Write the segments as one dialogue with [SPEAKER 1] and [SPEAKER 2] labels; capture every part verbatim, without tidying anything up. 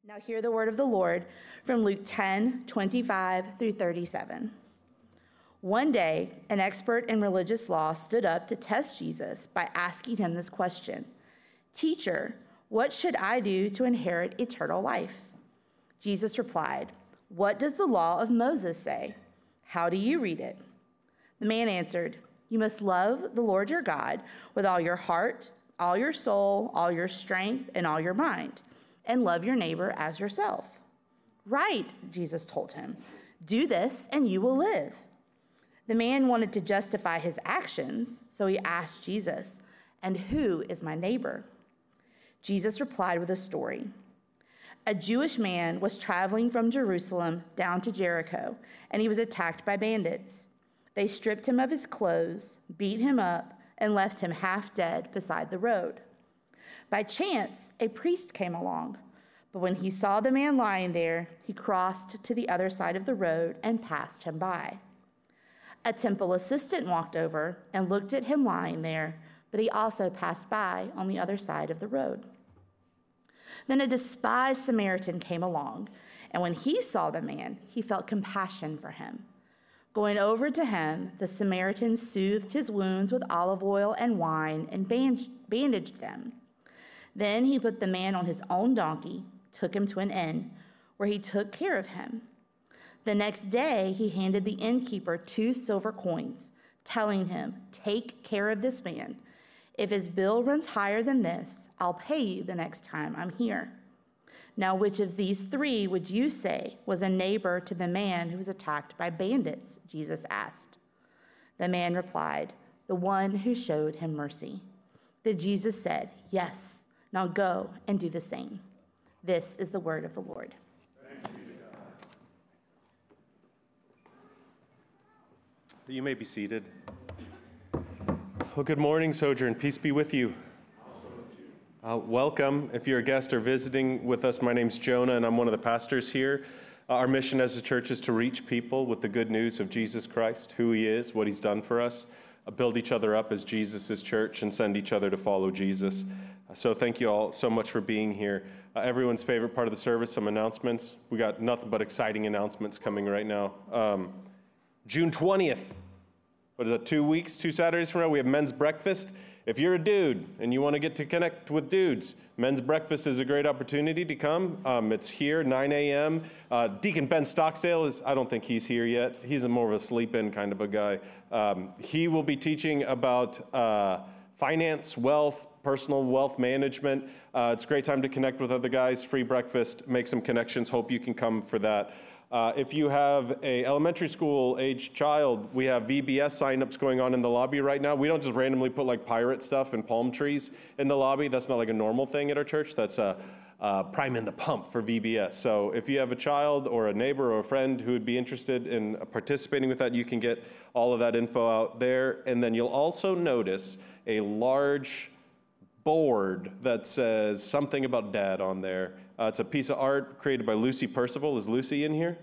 [SPEAKER 1] Now hear the word of the Lord from Luke ten, twenty-five through thirty-seven. One day, an expert in religious law stood up to test Jesus by asking him this question: "Teacher, what should I do to inherit eternal life?" Jesus replied, "What does the law of Moses say? How do you read it?" The man answered, "You must love the Lord your God with all your heart, all your soul, all your strength, and all your mind, and love your neighbor as yourself." "Right," Jesus told him. "Do this and you will live." The man wanted to justify his actions, so he asked Jesus, "And who is my neighbor?" Jesus replied with a story. A Jewish man was traveling from Jerusalem down to Jericho, and he was attacked by bandits. They stripped him of his clothes, beat him up, and left him half dead beside the road. By chance, a priest came along, but when he saw the man lying there, he crossed to the other side of the road and passed him by. A temple assistant walked over and looked at him lying there, but he also passed by on the other side of the road. Then a despised Samaritan came along, and when he saw the man, he felt compassion for him. Going over to him, the Samaritan soothed his wounds with olive oil and wine and bandaged them. Then he put the man on his own donkey, took him to an inn, where he took care of him. The next day, he handed the innkeeper two silver coins, telling him, "Take care of this man. If his bill runs higher than this, I'll pay you the next time I'm here." Now, which of these three would you say was a neighbor to the man who was attacked by bandits? Jesus asked. The man replied, "The one who showed him mercy." Then Jesus said, "Yes, now go and do the same." This is the word of the Lord.
[SPEAKER 2] Thanks be to God. You may be seated. Well, good morning, Sojourn. Peace be with you. Uh, welcome. If you're a guest or visiting with us, my name's Jonah, and I'm one of the pastors here. Uh, our mission as a church is to reach people with the good news of Jesus Christ, who he is, what he's done for us, uh, build each other up as Jesus' church, and send each other to follow Jesus. Uh, so thank you all so much for being here. Uh, everyone's favorite part of the service, some announcements. We got nothing but exciting announcements coming right now. Um, June twentieth, what is that, two weeks, two Saturdays from now, we have men's breakfast. If you're a dude and you want to get to connect with dudes, men's breakfast is a great opportunity to come. Um, it's here, nine a.m. Uh, Deacon Ben Stocksdale is, I don't think he's here yet. He's a more of a sleep-in kind of a guy. Um, he will be teaching about uh, finance, wealth, personal wealth management. Uh, it's a great time to connect with other guys, free breakfast, make some connections. Hope you can come for that. Uh, if you have a elementary school age child, we have V B S signups going on in the lobby right now. We don't just randomly put like pirate stuff and palm trees in the lobby. That's not like a normal thing at our church. That's a uh, prime in the pump for V B S. So if you have a child or a neighbor or a friend who would be interested in participating with that, you can get all of that info out there. And then you'll also notice a large board that says something about dad on there. Uh, it's a piece of art created by Lucy Percival. Is Lucy in here?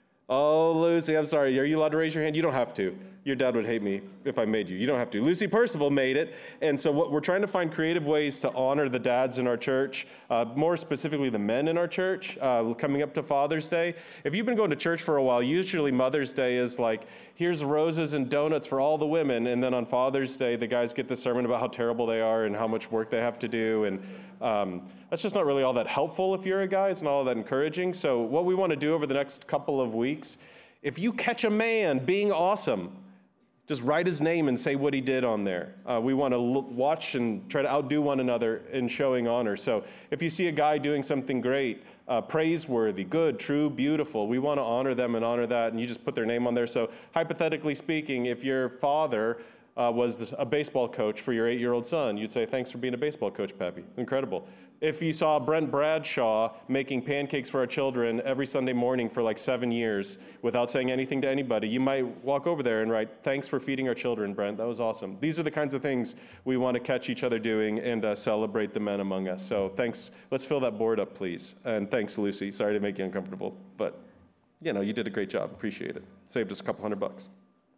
[SPEAKER 2] Oh, Lucy, I'm sorry. Are you allowed to raise your hand? You don't have to. Your dad would hate me if I made you. You don't have to. Lucy Percival made it. And so what we're trying to find creative ways to honor the dads in our church, uh, more specifically the men in our church, uh, coming up to Father's Day. If you've been going to church for a while, usually Mother's Day is like, here's roses and donuts for all the women. And then on Father's Day, the guys get the sermon about how terrible they are and how much work they have to do. And um, that's just not really all that helpful if you're a guy. It's not all that encouraging. So what we want to do over the next couple of weeks, if you catch a man being awesome, just write his name and say what he did on there. Uh, we want to look, watch and try to outdo one another in showing honor. So if you see a guy doing something great, uh, praiseworthy, good, true, beautiful, we want to honor them and honor that, and you just put their name on there. So hypothetically speaking, if your father uh, was a baseball coach for your eight-year-old son, you'd say, "Thanks for being a baseball coach, Pappy." Incredible. If you saw Brent Bradshaw making pancakes for our children every Sunday morning for like seven years without saying anything to anybody, you might walk over there and write, "Thanks for feeding our children, Brent. That was awesome." These are the kinds of things we want to catch each other doing and uh, celebrate the men among us. So thanks. Let's fill that board up, please. And thanks, Lucy. Sorry to make you uncomfortable, but you know, you did a great job. Appreciate it. Saved us a couple hundred bucks.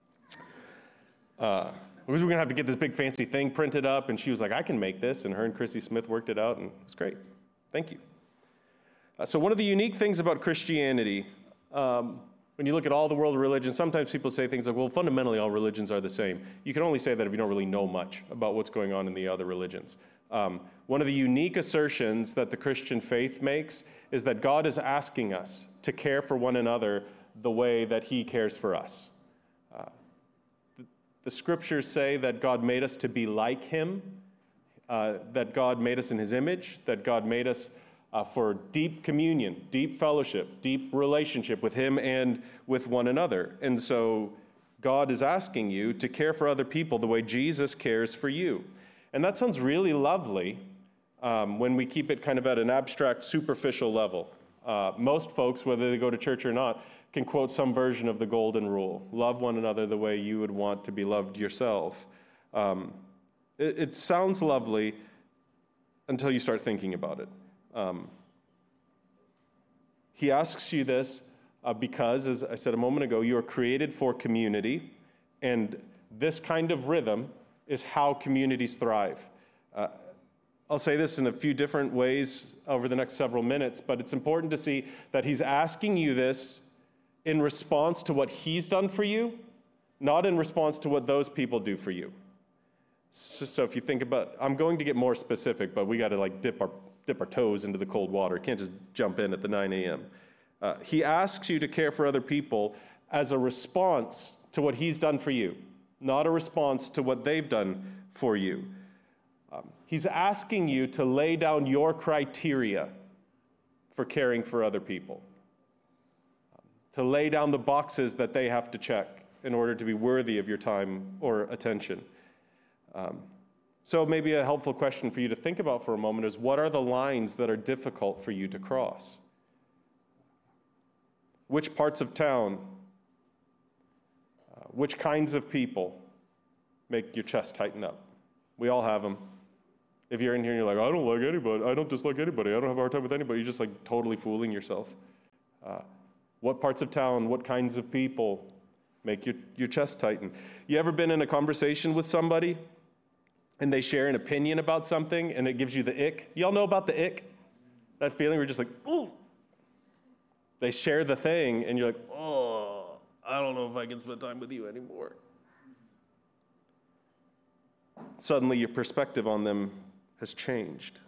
[SPEAKER 2] Uh, We were going to have to get this big fancy thing printed up, and she was like, "I can make this," and her and Chrissy Smith worked it out, and it was great. Thank you. Uh, so one of the unique things about Christianity, um, when you look at all the world religions, sometimes people say things like, well, fundamentally all religions are the same. You can only say that if you don't really know much about what's going on in the other religions. Um, one of the unique assertions that the Christian faith makes is that God is asking us to care for one another the way that he cares for us. Uh, the, the scriptures say that God made us to be like him, uh, that God made us in his image, that God made us uh, for deep communion, deep fellowship, deep relationship with him and with one another. And so God is asking you to care for other people the way Jesus cares for you. And that sounds really lovely um, when we keep it kind of at an abstract, superficial level. Uh, most folks, whether they go to church or not, can quote some version of the golden rule. Love one another the way you would want to be loved yourself. Um, it, it sounds lovely until you start thinking about it. Um, he asks you this uh, because, as I said a moment ago, you are created for community, and this kind of rhythm is how communities thrive. Uh, I'll say this in a few different ways over the next several minutes, but it's important to see that he's asking you this in response to what he's done for you, not in response to what those people do for you. So, so if you think about, I'm going to get more specific, but we got to like dip our dip our toes into the cold water. Can't just jump in at the nine a.m. Uh, he asks you to care for other people as a response to what he's done for you, not a response to what they've done for you. Um, he's asking you to lay down your criteria for caring for other people, um, to lay down the boxes that they have to check in order to be worthy of your time or attention. Um, so maybe a helpful question for you to think about for a moment is, what are the lines that are difficult for you to cross? Which parts of town, uh, which kinds of people make your chest tighten up? We all have them. If you're in here and you're like, I don't like anybody, I don't dislike anybody, I don't have a hard time with anybody, you're just like totally fooling yourself. Uh, what parts of town, what kinds of people make your, your chest tighten? You ever been in a conversation with somebody and they share an opinion about something and it gives you the ick? Y'all know about the ick? That feeling where you're just like, ooh. They share the thing and you're like, oh, I don't know if I can spend time with you anymore. Suddenly your perspective on them has changed.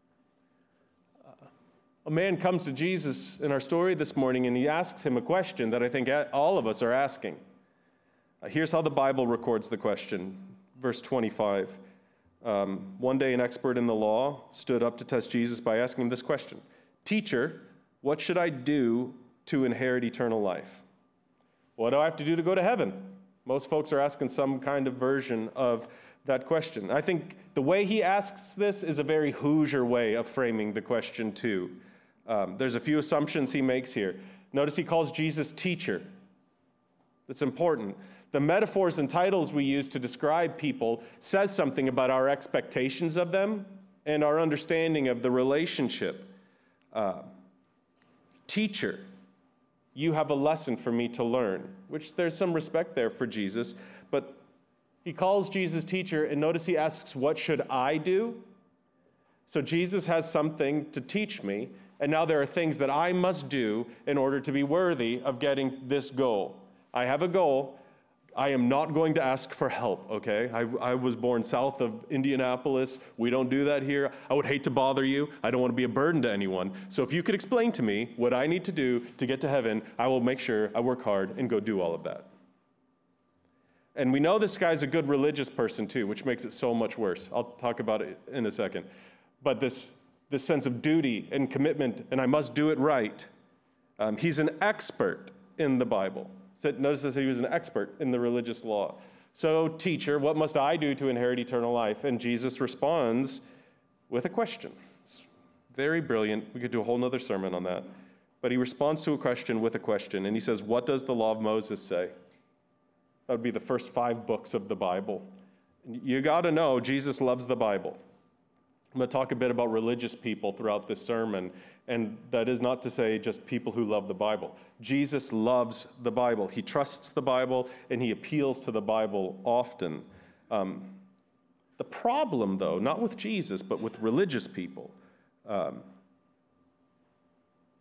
[SPEAKER 2] Uh, a man comes to Jesus in our story this morning and he asks him a question that I think all of us are asking. Uh, here's how the Bible records the question. Verse twenty-five. Um, one day an expert in the law stood up to test Jesus by asking him this question. Teacher, what should I do to inherit eternal life? What do I have to do to go to heaven? Most folks are asking some kind of version of that question. I think the way he asks this is a very Hoosier way of framing the question too. Um, there's a few assumptions he makes here. Notice he calls Jesus teacher. That's important. The metaphors and titles we use to describe people says something about our expectations of them and our understanding of the relationship. Uh, teacher, you have a lesson for me to learn, which there's some respect there for Jesus, but he calls Jesus teacher, and notice he asks, what should I do? So Jesus has something to teach me, and now there are things that I must do in order to be worthy of getting this goal. I have a goal. I am not going to ask for help, okay? I, I was born south of Indianapolis. We don't do that here. I would hate to bother you. I don't want to be a burden to anyone. So if you could explain to me what I need to do to get to heaven, I will make sure I work hard and go do all of that. And we know this guy's a good religious person too, which makes it so much worse. I'll talk about it in a second. But this, this sense of duty and commitment, and I must do it right. Um, he's an expert in the Bible. So notice that he was an expert in the religious law. So, teacher, what must I do to inherit eternal life? And Jesus responds with a question. It's very brilliant. We could do a whole nother sermon on that. But he responds to a question with a question, and he says, what does the law of Moses say? That would be the first five books of the Bible. You got to know Jesus loves the Bible. I'm going to talk a bit about religious people throughout this sermon, and that is not to say just people who love the Bible. Jesus loves the Bible. He trusts the Bible, and he appeals to the Bible often. Um, the problem, though, not with Jesus, but with religious people, um,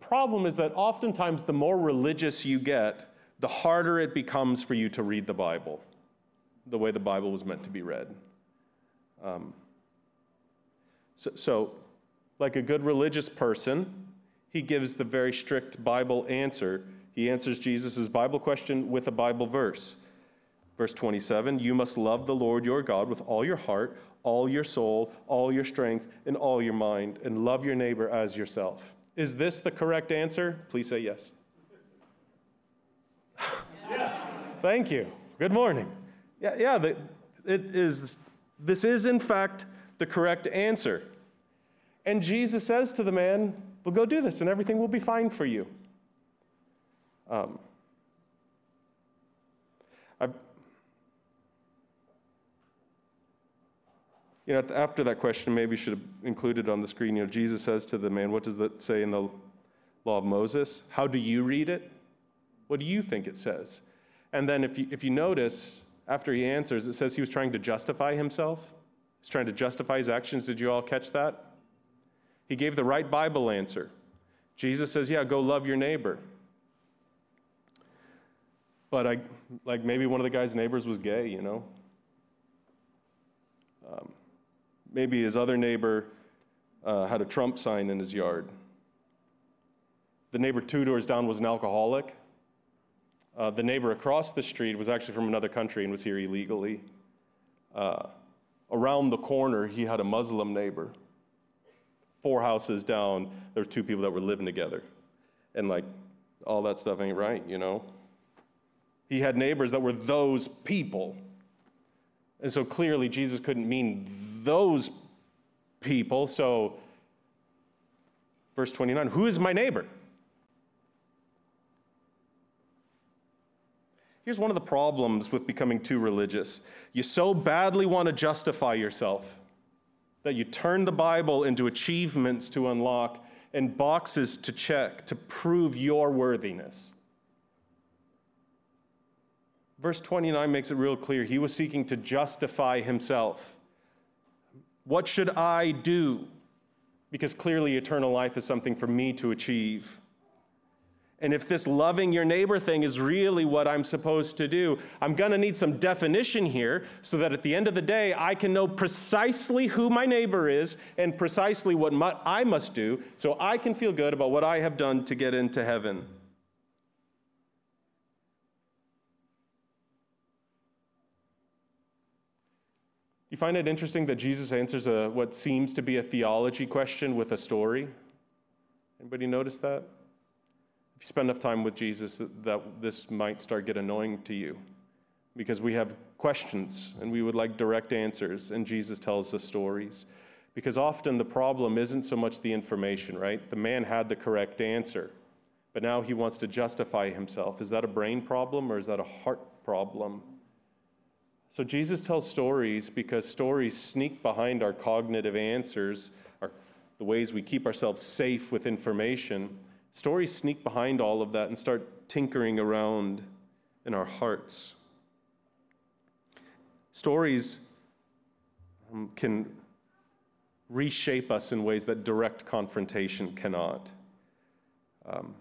[SPEAKER 2] problem is that oftentimes the more religious you get, the harder it becomes for you to read the Bible, the way the Bible was meant to be read. Um, so, so, like a good religious person, he gives the very strict Bible answer. He answers Jesus' Bible question with a Bible verse. Verse twenty-seven, you must love the Lord your God with all your heart, all your soul, all your strength, and all your mind, and love your neighbor as yourself. Is this the correct answer? Please say yes. Yes. Thank you. Good morning. Yeah, yeah. The, it is. This is in fact the correct answer. And Jesus says to the man, "Well, go do this, and everything will be fine for you." Um, I. You know, after that question, maybe you should have included on the screen, you know, Jesus says to the man, what does that say in the law of Moses? How do you read it? What do you think it says? And then if you, if you notice, after he answers, it says he was trying to justify himself. He's trying to justify his actions. Did you all catch that? He gave the right Bible answer. Jesus says, yeah, go love your neighbor. But I, like maybe one of the guy's neighbors was gay, you know? Um, Maybe his other neighbor uh, had a Trump sign in his yard. The neighbor two doors down was an alcoholic. Uh, the neighbor across the street was actually from another country and was here illegally. Uh, around the corner, he had a Muslim neighbor. Four houses down, there were two people that were living together. And like, all that stuff ain't right, you know? He had neighbors that were those people. And so clearly Jesus couldn't mean those people. So verse twenty-nine, who is my neighbor? Here's one of the problems with becoming too religious. You so badly want to justify yourself that you turn the Bible into achievements to unlock and boxes to check to prove your worthiness. Verse twenty-nine makes it real clear. He was seeking to justify himself. What should I do? Because clearly eternal life is something for me to achieve. And if this loving your neighbor thing is really what I'm supposed to do, I'm going to need some definition here so that at the end of the day, I can know precisely who my neighbor is and precisely what I must do so I can feel good about what I have done to get into heaven. You find it interesting that Jesus answers a, what seems to be a theology question with a story? Anybody notice that? If you spend enough time with Jesus, that this might start get annoying to you because we have questions and we would like direct answers, and Jesus tells us stories. Because often the problem isn't so much the information, right? The man had the correct answer, but now he wants to justify himself. Is that a brain problem or is that a heart problem? So Jesus tells stories because stories sneak behind our cognitive answers, our, the ways we keep ourselves safe with information. Stories sneak behind all of that and start tinkering around in our hearts. Stories um, can reshape us in ways that direct confrontation cannot. Um,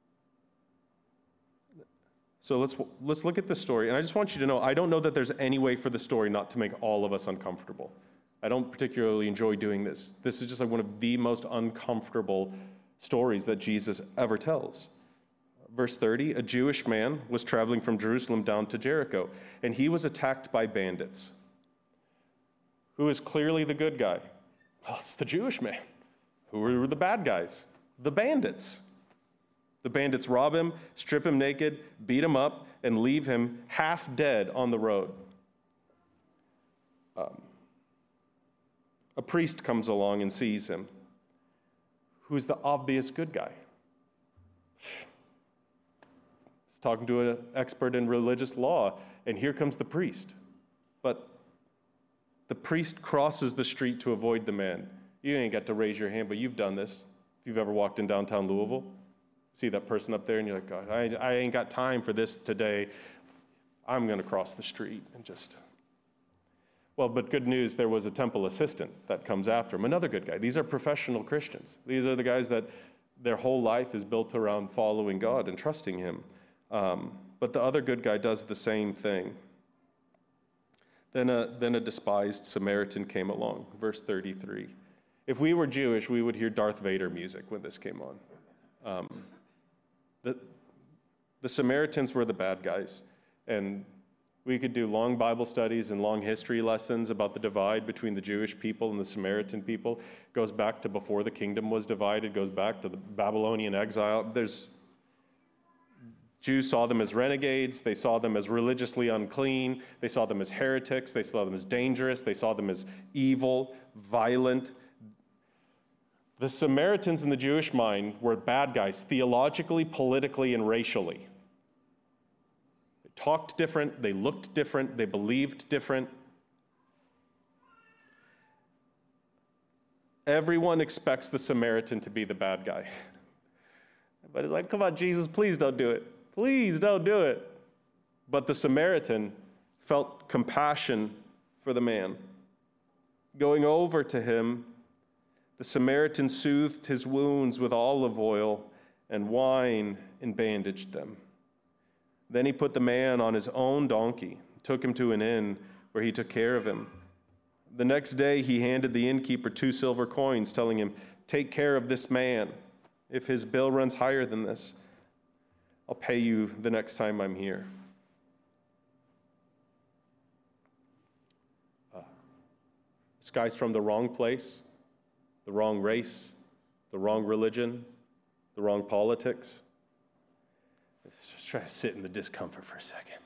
[SPEAKER 2] So let's let's look at the story. And I just want you to know, I don't know that there's any way for the story not to make all of us uncomfortable. I don't particularly enjoy doing this. This is just like one of the most uncomfortable stories that Jesus ever tells. Verse thirty, a Jewish man was traveling from Jerusalem down to Jericho, and he was attacked by bandits. Who is clearly the good guy? Well, it's the Jewish man. Who were the bad guys? The bandits. The bandits rob him, strip him naked, beat him up, and leave him half dead on the road. Um, a priest comes along and sees him. Who's the obvious good guy? He's talking to an expert in religious law, and here comes the priest. But the priest crosses the street to avoid the man. You ain't got to raise your hand, but you've done this. If you've ever walked in downtown Louisville, see that person up there, and you're like, God, I, I ain't got time for this today. I'm going to cross the street and just... Well, but good news, there was a temple assistant that comes after him, another good guy. These are professional Christians. These are the guys that their whole life is built around following God and trusting him. Um, but the other good guy does the same thing. Then a, then a despised Samaritan came along, verse thirty-three. If we were Jewish, we would hear Darth Vader music when this came on. Um, the, the Samaritans were the bad guys, and we could do long Bible studies and long history lessons about the divide between the Jewish people and the Samaritan people. It goes back to before the kingdom was divided, goes back to the Babylonian exile. There's Jews saw them as renegades, they saw them as religiously unclean, they saw them as heretics, they saw them as dangerous, they saw them as evil, violent. The Samaritans in the Jewish mind were bad guys, theologically, politically, and racially. They talked different, they looked different, they believed different. Everyone expects the Samaritan to be the bad guy. But it's like, come on, Jesus, please don't do it. Please don't do it. But the Samaritan felt compassion for the man. Going over to him, the Samaritan soothed his wounds with olive oil and wine and bandaged them. Then he put the man on his own donkey, took him to an inn where he took care of him. The next day he handed the innkeeper two silver coins, telling him, "Take care of this man. If his bill runs higher than this, I'll pay you the next time I'm here." Uh, this guy's from the wrong place, the wrong race, the wrong religion, the wrong politics. Let's just try to sit in the discomfort for a second.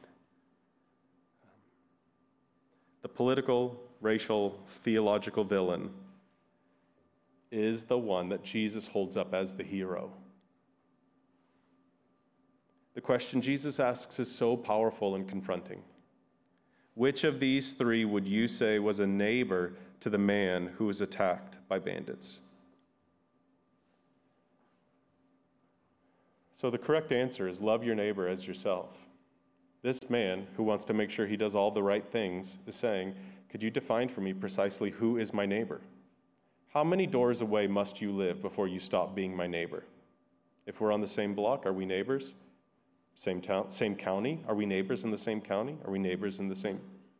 [SPEAKER 2] The political, racial, theological villain is the one that Jesus holds up as the hero. The question Jesus asks is so powerful and confronting. Which of these three would you say was a neighbor to the man who was attacked by bandits? So the correct answer is love your neighbor as yourself. This man, who wants to make sure he does all the right things, is saying, could you define for me precisely who is my neighbor? How many doors away must you live before you stop being my neighbor? If we're on the same block, are we neighbors? Same town, same county? Are we neighbors in the same county? Are we neighbors in the same?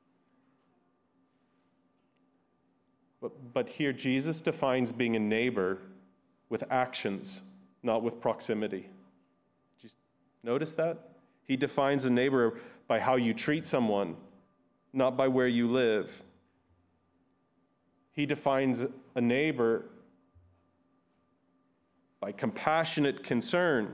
[SPEAKER 2] But, but here, Jesus defines being a neighbor with actions, not with proximity. Just notice that? He defines a neighbor by how you treat someone, not by where you live. He defines a neighbor by compassionate concern.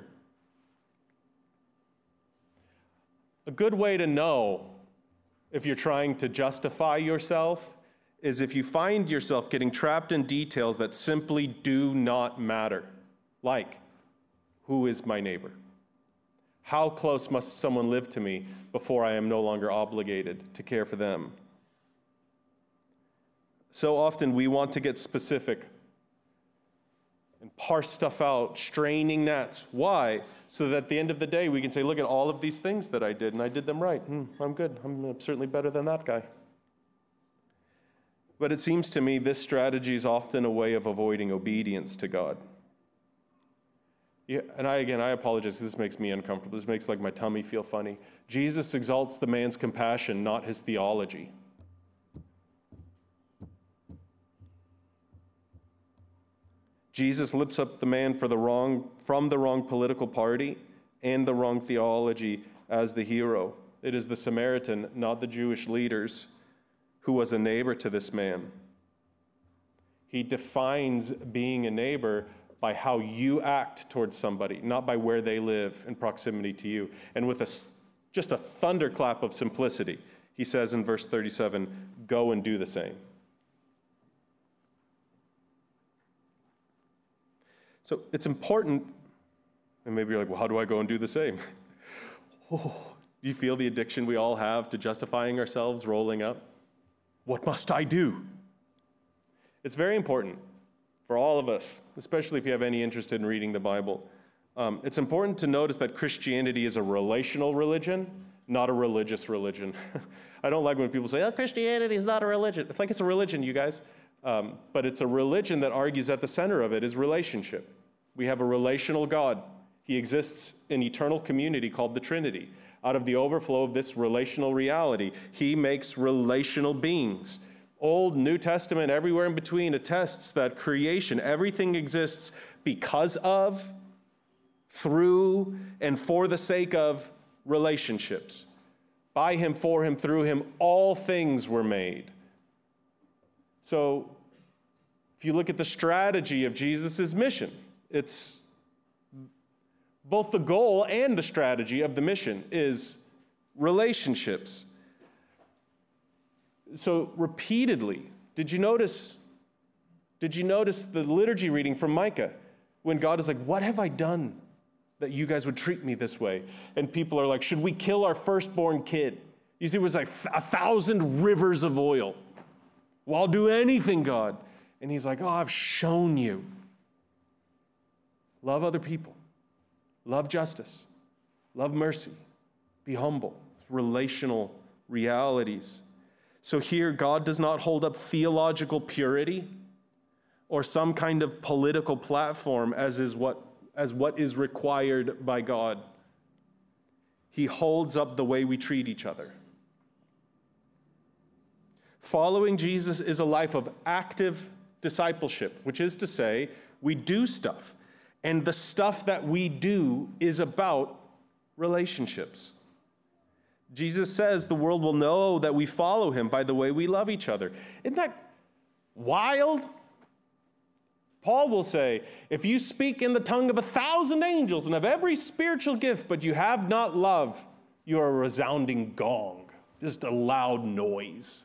[SPEAKER 2] A good way to know if you're trying to justify yourself is if you find yourself getting trapped in details that simply do not matter. Like, who is my neighbor? How close must someone live to me before I am no longer obligated to care for them? So often we want to get specific and parse stuff out, straining gnats. Why? So that at the end of the day, we can say, look at all of these things that I did, and I did them right. Hmm, I'm good. I'm certainly better than that guy. But it seems to me this strategy is often a way of avoiding obedience to God. Yeah, and I, again, I apologize. This makes me uncomfortable. This makes like my tummy feel funny. Jesus exalts the man's compassion, not his theology. Jesus lifts up the man for the wrong, from the wrong political party and the wrong theology as the hero. It is the Samaritan, not the Jewish leaders, who was a neighbor to this man. He defines being a neighbor by how you act towards somebody, not by where they live in proximity to you. And with a, just a thunderclap of simplicity, he says in verse thirty-seven, go and do the same. So it's important, and maybe you're like, well, how do I go and do the same? Oh, do you feel the addiction we all have to justifying ourselves rolling up? What must I do? It's very important for all of us, especially if you have any interest in reading the Bible. Um, it's important to notice that Christianity is a relational religion, not a religious religion. I don't like when people say, oh, Christianity is not a religion. It's like it's a religion, you guys. Um, but it's a religion that argues at the center of it is relationship. We have a relational God. He exists in eternal community called the Trinity. Out of the overflow of this relational reality, he makes relational beings. Old, New Testament, everywhere in between attests that creation, everything exists because of, through, and for the sake of relationships. By him, for him, through him, all things were made. So, if you look at the strategy of Jesus' mission, it's both the goal and the strategy of the mission is relationships. So repeatedly, did you notice, did you notice the liturgy reading from Micah when God is like, what have I done that you guys would treat me this way? And people are like, should we kill our firstborn kid? You see, it was like a thousand rivers of oil. Well, I'll do anything, God. And he's like, oh, I've shown you. Love other people. Love justice. Love mercy. Be humble. Relational realities. So here, God does not hold up theological purity or some kind of political platform as is what, as what is required by God. He holds up the way we treat each other. Following Jesus is a life of active discipleship, which is to say, we do stuff. And the stuff that we do is about relationships. Jesus says the world will know that we follow him by the way we love each other. Isn't that wild? Paul will say, if you speak in the tongue of a thousand angels and of every spiritual gift, but you have not love, you are a resounding gong, just a loud noise.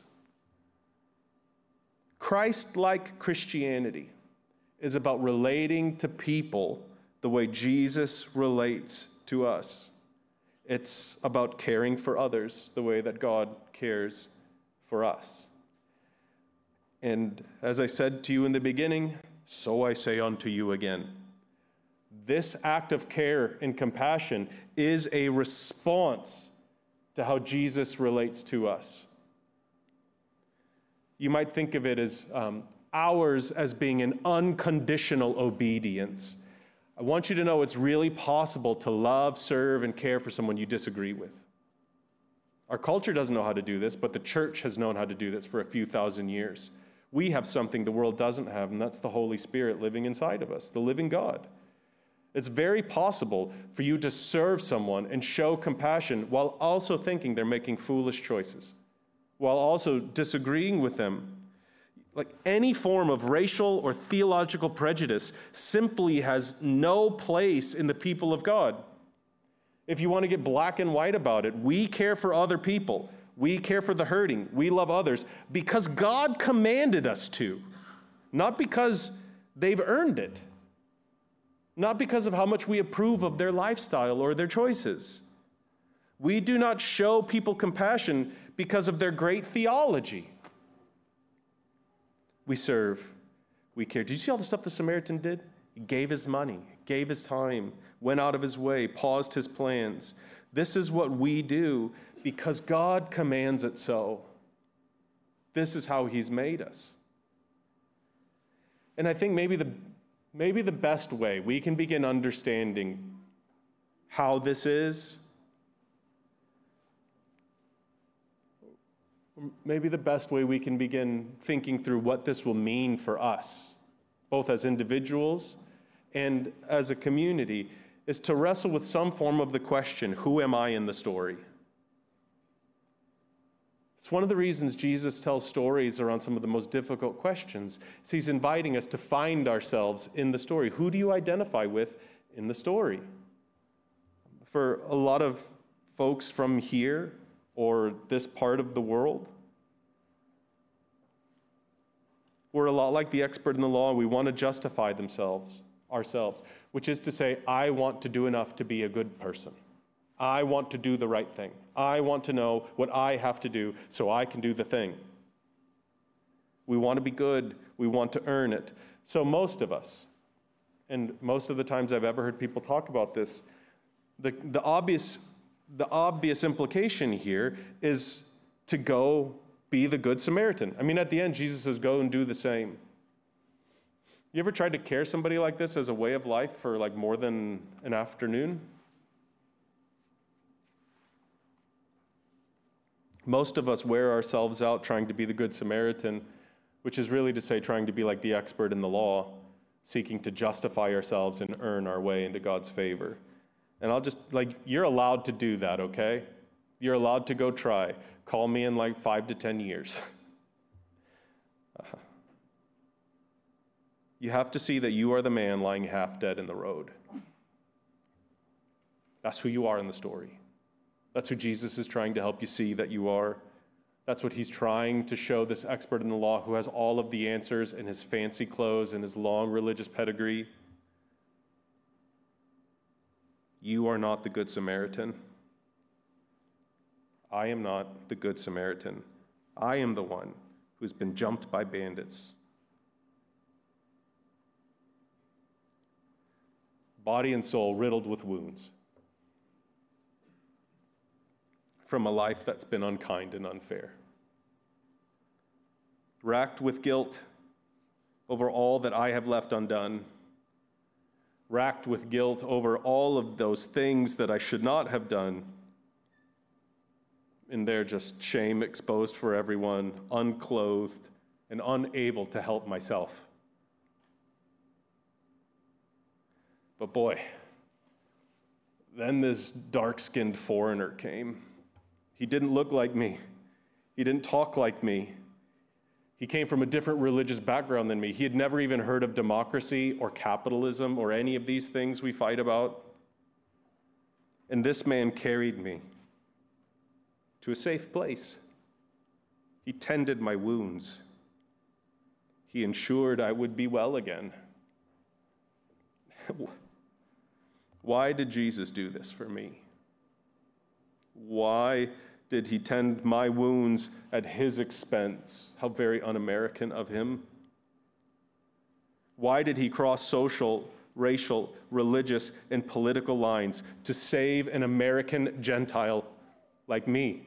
[SPEAKER 2] Christ-like Christianity is about relating to people the way Jesus relates to us. It's about caring for others the way that God cares for us. And as I said to you in the beginning, so I say unto you again. This act of care and compassion is a response to how Jesus relates to us. You might think of it as um, ours as being an unconditional obedience. I want you to know it's really possible to love, serve, and care for someone you disagree with. Our culture doesn't know how to do this, but the church has known how to do this for a few thousand years. We have something the world doesn't have, and that's the Holy Spirit living inside of us, the living God. It's very possible for you to serve someone and show compassion while also thinking they're making foolish choices, while also disagreeing with them. Like any form of racial or theological prejudice simply has no place in the people of God. If you want to get black and white about it, we care for other people. We care for the hurting. We love others because God commanded us to, not because they've earned it, not because of how much we approve of their lifestyle or their choices. We do not show people compassion because of their great theology. We serve. We care. Did you see all the stuff the Samaritan did? He gave his money, gave his time, went out of his way, paused his plans. This is what we do because God commands it so. This is how he's made us. And I think maybe the, maybe the best way we can begin understanding how this is, maybe the best way we can begin thinking through what this will mean for us, both as individuals and as a community, is to wrestle with some form of the question, who am I in the story? It's one of the reasons Jesus tells stories around some of the most difficult questions. So he's inviting us to find ourselves in the story. Who do you identify with in the story? For a lot of folks from here or this part of the world, we're a lot like the expert in the law. We want to justify themselves, ourselves, which is to say, I want to do enough to be a good person. I want to do the right thing. I want to know what I have to do so I can do the thing. We want to be good. We want to earn it. So most of us, and most of the times I've ever heard people talk about this, the, the obvious, the obvious implication here is to go be the Good Samaritan. I mean, at the end, Jesus says, go and do the same. You ever tried to care somebody like this as a way of life for like more than an afternoon? Most of us wear ourselves out trying to be the Good Samaritan, which is really to say trying to be like the expert in the law, seeking to justify ourselves and earn our way into God's favor. And I'll just, like, you're allowed to do that, okay? You're allowed to go try. Call me in like five to ten years. uh-huh. You have to see that you are the man lying half dead in the road. That's who you are in the story. That's who Jesus is trying to help you see that you are. That's what he's trying to show this expert in the law who has all of the answers in his fancy clothes and his long religious pedigree. You are not the Good Samaritan. I am not the Good Samaritan. I am the one who's been jumped by bandits. Body and soul riddled with wounds from a life that's been unkind and unfair. Racked with guilt over all that I have left undone. Racked with guilt over all of those things that I should not have done. And they're just shame exposed for everyone, unclothed, and unable to help myself. But boy, then this dark-skinned foreigner came. He didn't look like me. He didn't talk like me. He came from a different religious background than me. He had never even heard of democracy or capitalism or any of these things we fight about. And this man carried me to a safe place. He tended my wounds. He ensured I would be well again. Why did Jesus do this for me? Why did he tend my wounds at his expense? How very un-American of him. Why did he cross social, racial, religious, and political lines to save an American Gentile like me?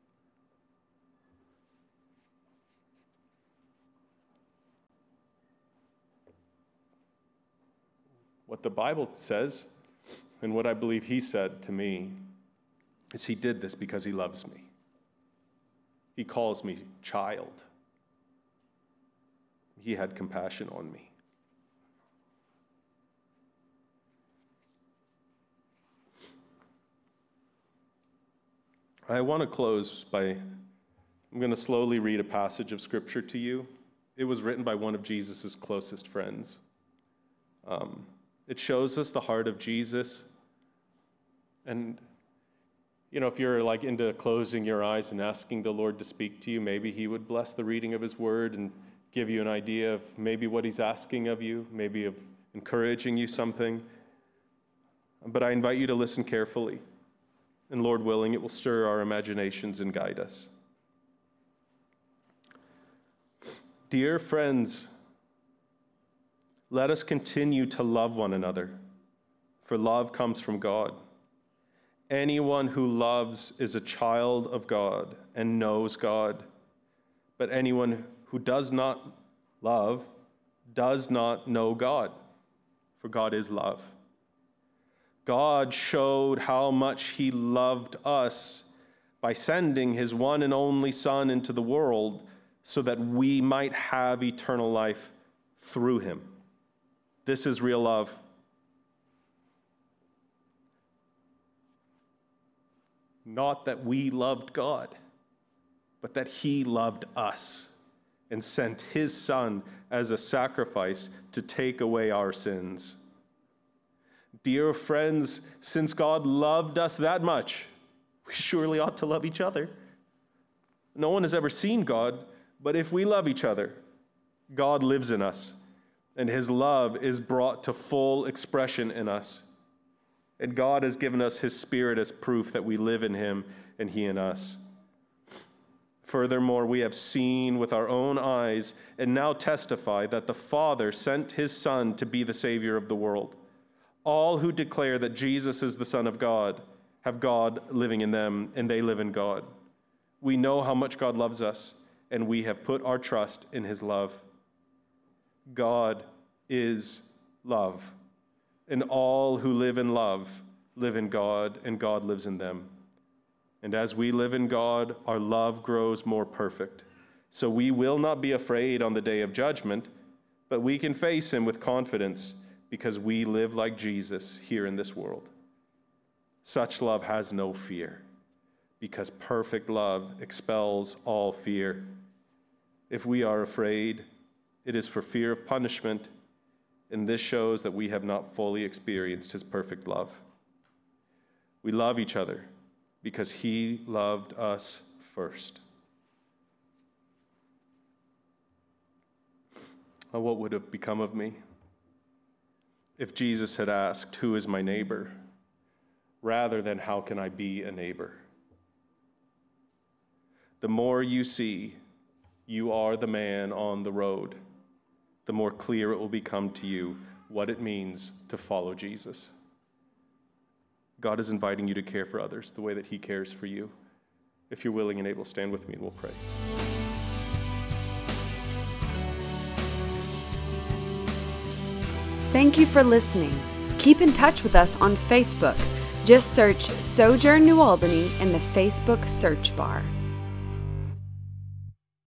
[SPEAKER 2] What the Bible says, and what I believe he said to me, is he did this because he loves me. He calls me child. He had compassion on me. I want to close by, I'm going to slowly read a passage of scripture to you. It was written by one of Jesus' closest friends. Um, it shows us the heart of Jesus. And you know, if you're like into closing your eyes and asking the Lord to speak to you, maybe he would bless the reading of his word and give you an idea of maybe what he's asking of you, maybe of encouraging you something. But I invite you to listen carefully. And Lord willing, it will stir our imaginations and guide us. Dear friends, let us continue to love one another, for love comes from God. Anyone who loves is a child of God and knows God. But anyone who does not love does not know God, for God is love. God showed how much he loved us by sending his one and only Son into the world so that we might have eternal life through him. This is real love. Not that we loved God, but that he loved us and sent his Son as a sacrifice to take away our sins. Dear friends, since God loved us that much, we surely ought to love each other. No one has ever seen God, but if we love each other, God lives in us, and his love is brought to full expression in us. And God has given us his Spirit as proof that we live in him and he in us. Furthermore, we have seen with our own eyes and now testify that the Father sent his Son to be the Savior of the world. All who declare that Jesus is the Son of God have God living in them, and they live in God. We know how much God loves us, and we have put our trust in his love. God is love. And all who live in love live in God, and God lives in them. And as we live in God, our love grows more perfect. So we will not be afraid on the day of judgment, but we can face him with confidence because we live like Jesus here in this world. Such love has no fear, because perfect love expels all fear. If we are afraid, it is for fear of punishment, and this shows that we have not fully experienced his perfect love. We love each other because he loved us first. Oh, what would have become of me if Jesus had asked, "Who is my neighbor?" rather than, "How can I be a neighbor?" The more you see you are the man on the road, the more clear it will become to you what it means to follow Jesus. God is inviting you to care for others the way that he cares for you. If you're willing and able, stand with me and we'll pray.
[SPEAKER 3] Thank you for listening. Keep in touch with us on Facebook. Just search Sojourn New Albany in the Facebook search bar.